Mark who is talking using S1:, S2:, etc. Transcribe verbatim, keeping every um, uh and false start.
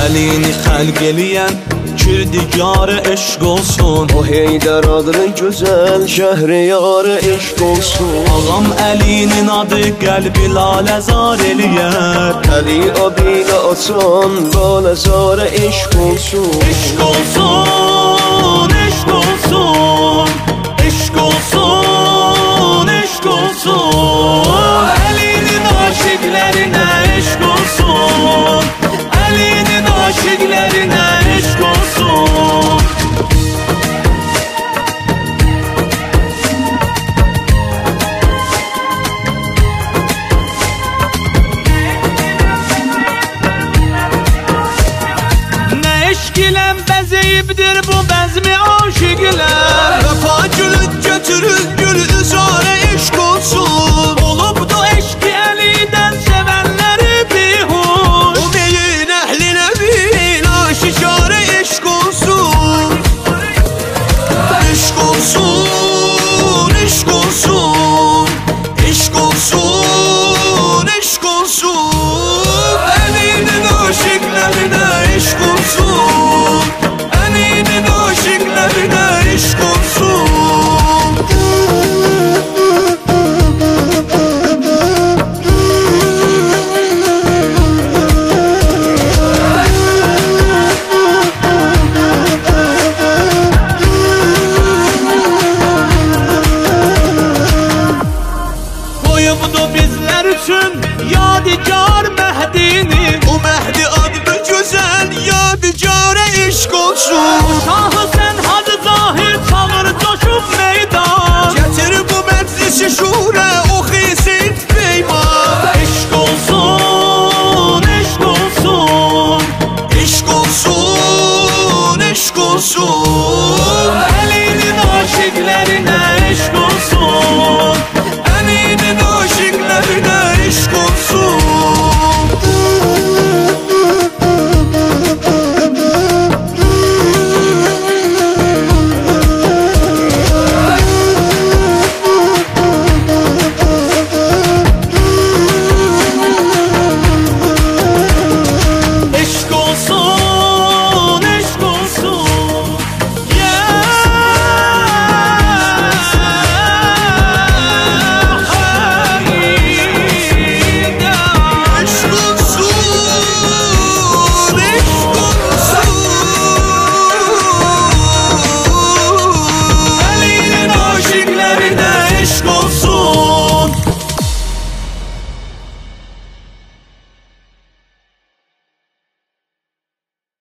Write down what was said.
S1: Əlini xəlq eləyən Kirdigarı eşq olsun.
S2: O Heydər adlı gözəl Şəhriyarı eşq olsun.
S1: Ağam Əlinin adı qəlbi laləzar eləyər.
S2: Əli abilə açan laləzarə eşq olsun.
S1: Eşq olsun, eşq olsun, eşq olsun, eşq olsun. Əlinin aşiqlərinə eşq olsun. Əlinin aşiqlərinə eşq olsun. Nə eşq ilə bəzəyibdir bu bəzmi aşiqlər.
S2: Vəfa gülü götürür gülü üzarə eşq olsun.
S1: Olubdu eşki Əlidən sevənləri bihuş.
S2: O beyin əhlinə bin aşikarə eşq olsun. Eşq olsun, eşq olsun, eşq olsun, eşq olsun. Əlinin aşiqlərinə eşq olsun. Əlinin aşiqlərinə eşq olsun.
S1: Qoyubdu bizlər üçün yadigar Məhdini.
S2: O Məhdi adlı gözəl yadigarə eşq olsun.
S1: Şahı sən Hacı Zahir çağır coşub meydan.
S2: Gətir bu məclisi şurə o xizit peyman.
S1: Eşq olsun, eşq olsun,
S2: Eşq olsun, eşq olsun.